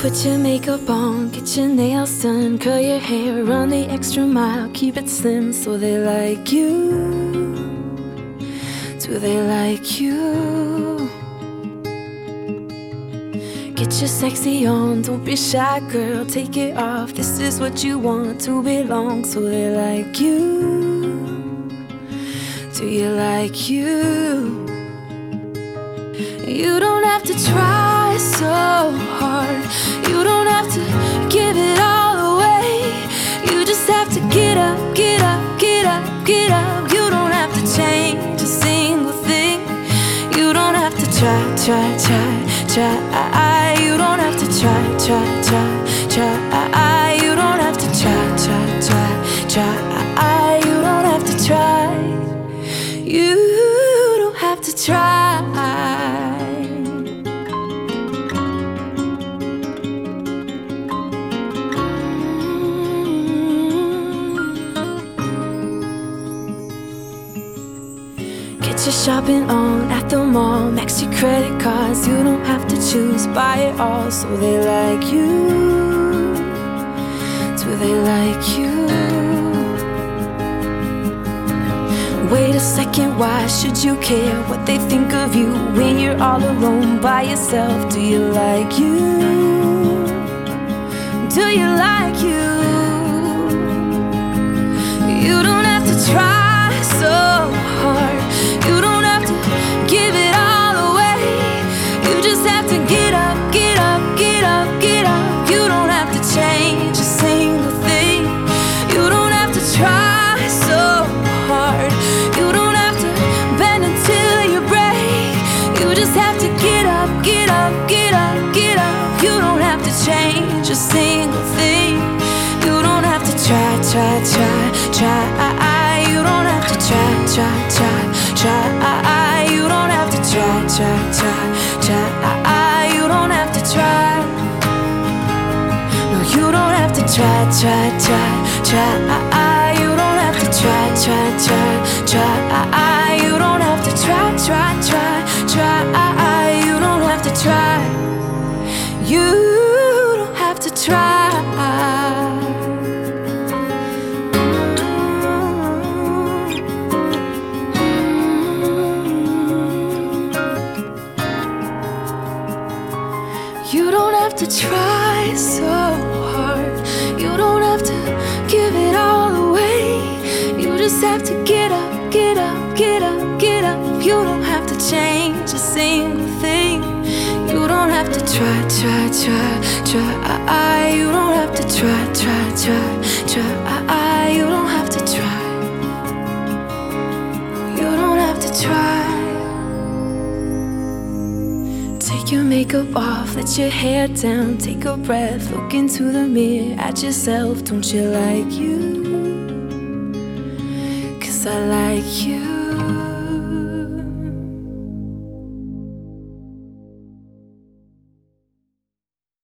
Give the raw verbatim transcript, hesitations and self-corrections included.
Put your makeup on, get your nails done, curl your hair, run the extra mile, keep it slim so they like you. Do they like you? Get your sexy on, don't be shy, girl, take it off. This is what you want to belong, so they like you. Do you like you? You don't have to try so hard. You don't have to give it all away. You just have to get up, get up, get up, get up. You don't have to change a single thing. You don't have to try, try, try, try. You don't have to try, try, try, try. You don't have to try, try, try, try. You don't have to try. You don't have to try. Get your shopping on at the mall, max your credit cards. You don't have to choose, buy it all, so they like you. Do they like you? Wait a second, why should you care what they think of you when you're all alone by yourself? Do you like you? Do you like you? You don't have to try so hard. You don't have to give it all away. You just have to get up, get up, get up, get up. You don't have to change a single thing. You don't have to try so hard. You don't have to bend until you break. You just have to get up, get up, get up, get up. You don't have to change a single thing. You don't have to try, try, try, try. You don't have to try, try, try, try. You don't have to try, try, try, try. You don't have to try. No, you don't have to try, try, try, try. You don't have to try, try, try, try. You don't have to try, try, try, try. You don't have to try. You don't have to try. You don't have to try so hard. You don't have to give it all away. You just have to get up, get up, get up, get up. You don't have to change a single thing. You don't have to try, try, try, try. You don't have to try, try, try, try. You don't have to try. You don't have to try. Take your makeup off, let your hair down, take a breath, look into the mirror at yourself. Don't you like you? 'Cause I like you.